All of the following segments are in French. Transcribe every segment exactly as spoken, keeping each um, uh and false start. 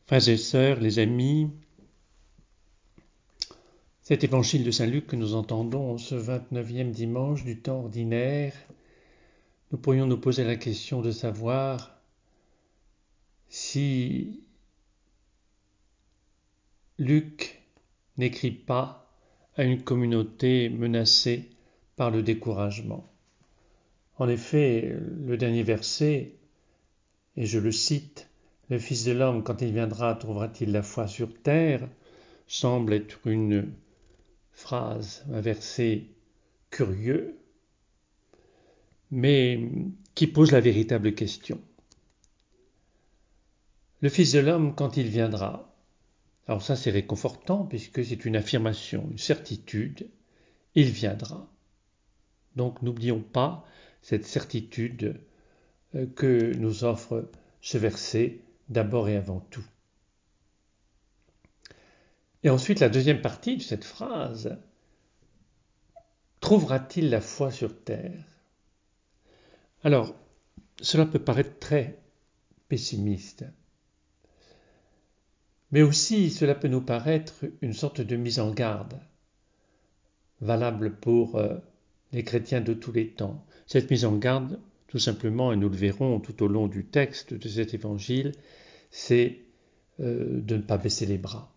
Frères et sœurs, les amis, cet évangile de Saint Luc que nous entendons ce vingt-neuvième dimanche du temps ordinaire, nous pourrions nous poser la question de savoir si Luc n'écrit pas à une communauté menacée par le découragement. En effet, le dernier verset, et je le cite, « Le Fils de l'homme, quand il viendra, trouvera-t-il la foi sur terre ?» semble être une phrase, un verset curieux, mais qui pose la véritable question. Le Fils de l'homme, quand il viendra, alors ça c'est réconfortant puisque c'est une affirmation, une certitude, il viendra. Donc n'oublions pas cette certitude que nous offre ce verset d'abord et avant tout. Et ensuite la deuxième partie de cette phrase, trouvera-t-il la foi sur terre ? Alors, cela peut paraître très pessimiste, mais aussi cela peut nous paraître une sorte de mise en garde, valable pour euh, les chrétiens de tous les temps. Cette mise en garde, tout simplement, et nous le verrons tout au long du texte de cet évangile, c'est euh, de ne pas baisser les bras.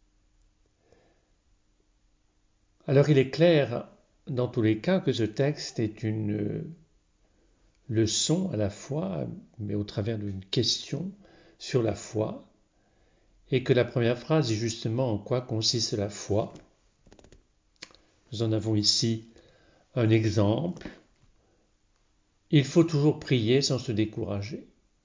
Alors il est clair, dans tous les cas, que ce texte est une leçon à la fois, mais au travers d'une question sur la foi, et que la première phrase dit justement en quoi consiste la foi. Nous en avons ici un exemple. Il faut toujours prier sans se décourager.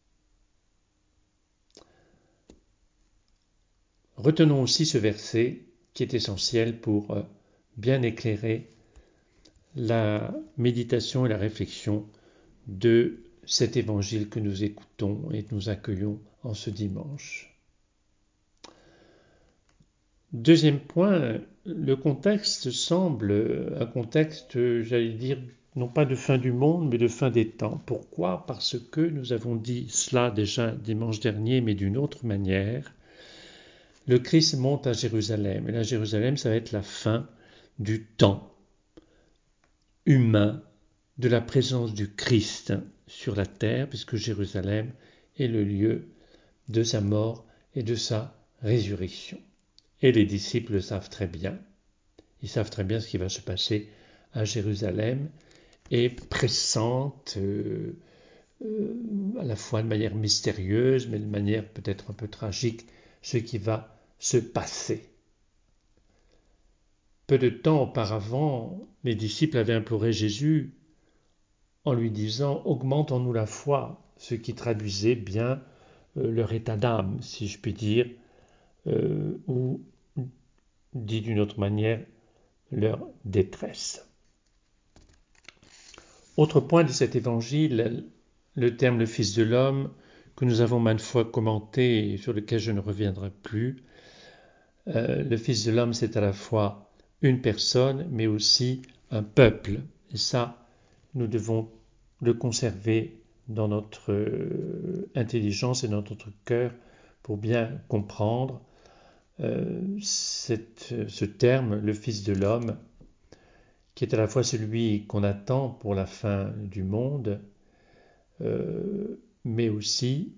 Retenons aussi ce verset qui est essentiel pour bien éclairer la méditation et la réflexion de cet évangile que nous écoutons et que nous accueillons en ce dimanche. Deuxième point, le contexte semble un contexte, j'allais dire, non pas de fin du monde, mais de fin des temps. Pourquoi ? Parce que nous avons dit cela déjà dimanche dernier, mais d'une autre manière. Le Christ monte à Jérusalem, et là, Jérusalem, ça va être la fin du temps humain, de la présence du Christ sur la terre, puisque Jérusalem est le lieu de sa mort et de sa résurrection. Et les disciples le savent très bien. Ils savent très bien ce qui va se passer à Jérusalem et pressentent euh, euh, à la fois de manière mystérieuse, mais de manière peut-être un peu tragique, ce qui va se passer. Peu de temps auparavant, les disciples avaient imploré Jésus en lui disant « Augmentons-nous la foi », ce qui traduisait bien euh, leur état d'âme, si je puis dire, euh, ou dit d'une autre manière, leur détresse. Autre point de cet évangile, le terme « le Fils de l'homme » que nous avons maintes fois commenté et sur lequel je ne reviendrai plus. Euh, le Fils de l'homme, c'est à la fois une personne, mais aussi un peuple. Et ça, nous devons le conserver dans notre euh, intelligence et dans notre cœur pour bien comprendre euh, cette, ce terme, le Fils de l'homme, qui est à la fois celui qu'on attend pour la fin du monde, euh, mais aussi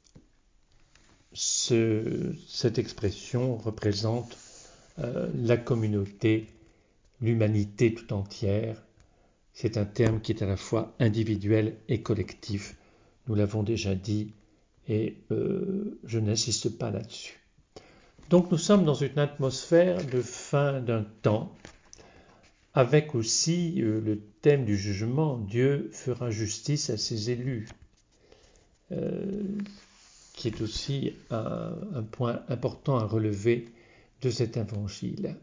ce, cette expression représente euh, la communauté, l'humanité tout entière. C'est un terme qui est à la fois individuel et collectif. Nous l'avons déjà dit et euh, je n'insiste pas là-dessus. Donc nous sommes dans une atmosphère de fin d'un temps, avec aussi euh, le thème du jugement, Dieu fera justice à ses élus, euh, qui est aussi un, un point important à relever de cet évangile.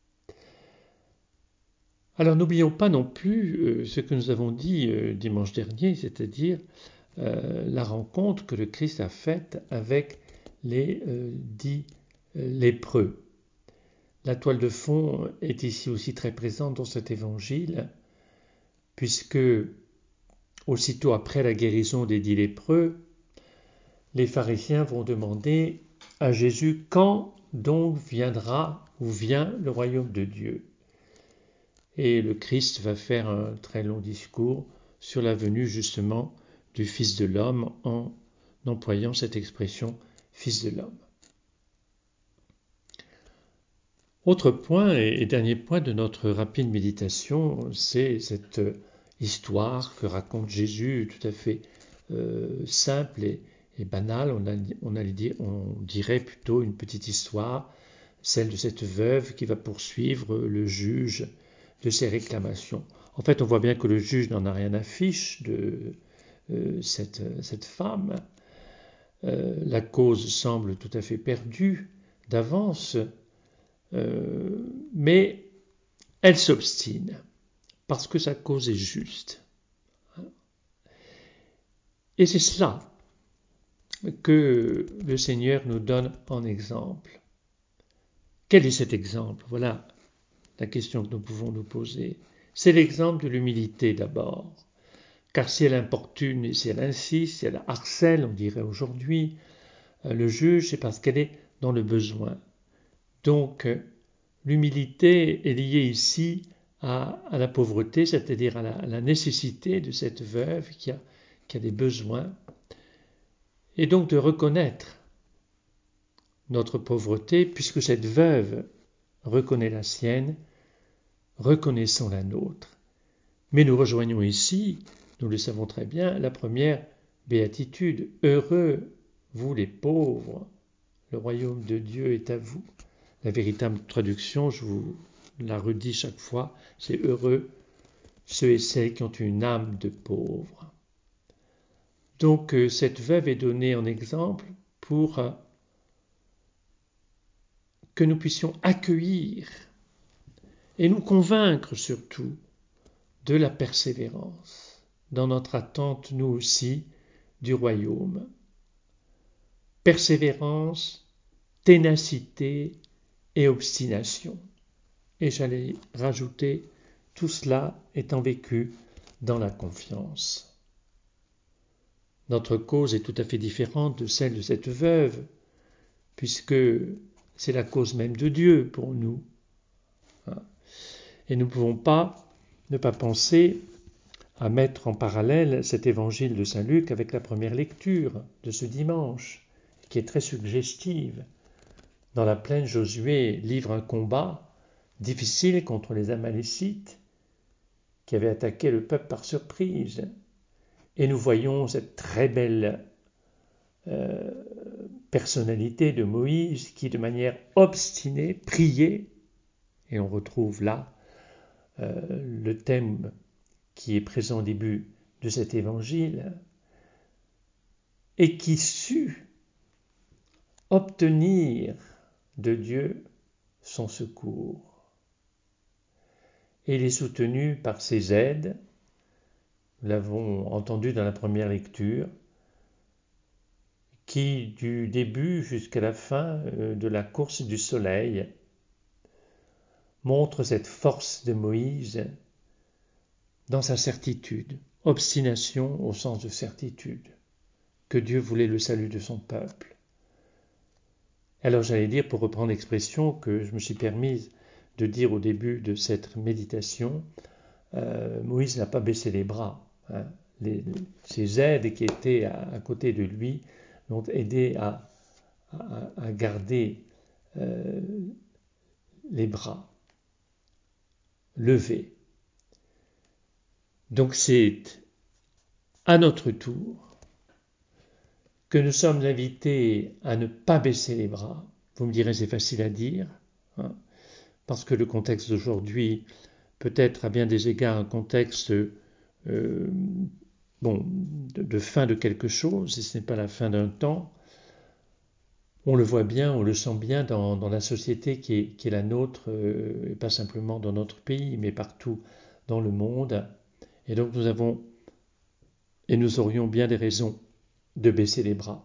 Alors n'oublions pas non plus euh, ce que nous avons dit euh, dimanche dernier, c'est-à-dire euh, la rencontre que le Christ a faite avec les euh, dix euh, lépreux. La toile de fond est ici aussi très présente dans cet évangile, puisque aussitôt après la guérison des dix lépreux, les pharisiens vont demander à Jésus, quand donc viendra ou vient le royaume de Dieu? Et le Christ va faire un très long discours sur la venue justement du Fils de l'homme en employant cette expression Fils de l'homme. Autre point et dernier point de notre rapide méditation, c'est cette histoire que raconte Jésus, tout à fait euh, simple et, et banale. On, a, on, a dit, on dirait plutôt une petite histoire, celle de cette veuve qui va poursuivre le juge de ses réclamations. En fait, on voit bien que le juge n'en a rien à fiche de euh, cette, cette femme. Euh, la cause semble tout à fait perdue d'avance. Euh, mais elle s'obstine parce que sa cause est juste. Et c'est cela que le Seigneur nous donne en exemple. Quel est cet exemple? Voilà la question que nous pouvons nous poser. C'est l'exemple de l'humilité d'abord. Car si elle importune et si elle insiste, si elle harcèle, on dirait aujourd'hui, le juge, c'est parce qu'elle est dans le besoin. Donc, l'humilité est liée ici à, à la pauvreté, c'est-à-dire à la, à la nécessité de cette veuve qui a, qui a des besoins, et donc de reconnaître notre pauvreté, puisque cette veuve reconnaît la sienne, reconnaissons la nôtre. Mais nous rejoignons ici, nous le savons très bien, la première béatitude. Heureux, vous les pauvres, le royaume de Dieu est à vous. La véritable traduction, je vous la redis chaque fois, c'est heureux ceux et celles qui ont une âme de pauvre. Donc cette veuve est donnée en exemple pour que nous puissions accueillir et nous convaincre surtout de la persévérance dans notre attente, nous aussi, du royaume. Persévérance, ténacité et obstination. Et j'allais rajouter, tout cela étant vécu dans la confiance. Notre cause est tout à fait différente de celle de cette veuve, puisque c'est la cause même de Dieu pour nous. Et nous ne pouvons pas ne pas penser à mettre en parallèle cet évangile de Saint Luc avec la première lecture de ce dimanche, qui est très suggestive. Dans la plaine, Josué livre un combat difficile contre les Amalécites qui avaient attaqué le peuple par surprise. Et nous voyons cette très belle euh, personnalité de Moïse qui, de manière obstinée, priait, et on retrouve là euh, le thème qui est présent au début de cet évangile, et qui sut obtenir de Dieu son secours. Et il est soutenu par ses aides, nous l'avons entendu dans la première lecture, qui, du début jusqu'à la fin de la course du soleil, montre cette force de Moïse dans sa certitude, obstination au sens de certitude, que Dieu voulait le salut de son peuple. Alors j'allais dire, pour reprendre l'expression que je me suis permise de dire au début de cette méditation, euh, Moïse n'a pas baissé les bras. Hein. Les, ses aides qui étaient à, à côté de lui l'ont aidé à, à, à garder euh, les bras levés. Donc c'est à notre tour que nous sommes invités à ne pas baisser les bras. Vous me direz, c'est facile à dire, hein, parce que le contexte d'aujourd'hui peut être à bien des égards un contexte euh, bon, de, de fin de quelque chose, et ce n'est pas la fin d'un temps. On le voit bien, on le sent bien dans, dans la société qui est, qui est la nôtre, euh, et pas simplement dans notre pays, mais partout dans le monde. Et donc nous avons, et nous aurions bien des raisons de baisser les bras.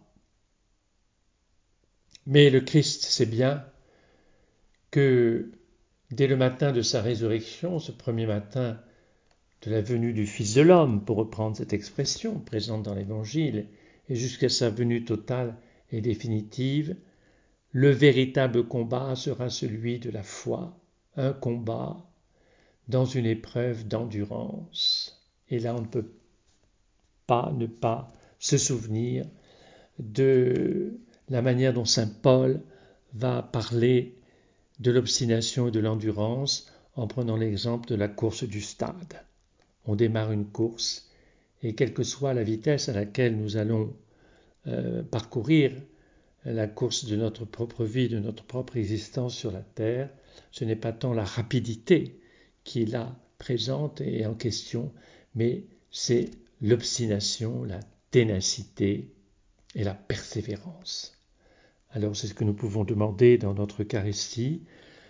Mais le Christ sait bien que dès le matin de sa résurrection, ce premier matin de la venue du Fils de l'homme, pour reprendre cette expression présente dans l'Évangile, et jusqu'à sa venue totale et définitive, le véritable combat sera celui de la foi, un combat dans une épreuve d'endurance. Et là, on ne peut pas ne pas se souvenir de la manière dont saint Paul va parler de l'obstination et de l'endurance en prenant l'exemple de la course du stade. On démarre une course et quelle que soit la vitesse à laquelle nous allons euh, parcourir la course de notre propre vie, de notre propre existence sur la terre, ce n'est pas tant la rapidité qui est là présente et en question, mais c'est l'obstination, la ténacité et la persévérance. Alors c'est ce que nous pouvons demander dans notre Eucharistie.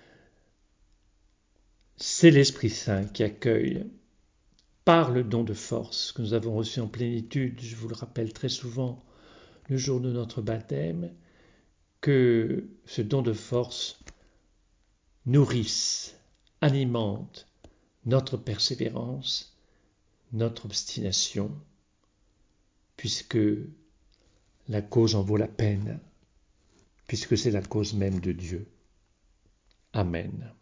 C'est l'Esprit Saint qui accueille par le don de force que nous avons reçu en plénitude, je vous le rappelle très souvent, le jour de notre baptême, que ce don de force nourrisse, alimente notre persévérance, notre obstination, puisque la cause en vaut la peine, puisque c'est la cause même de Dieu. Amen.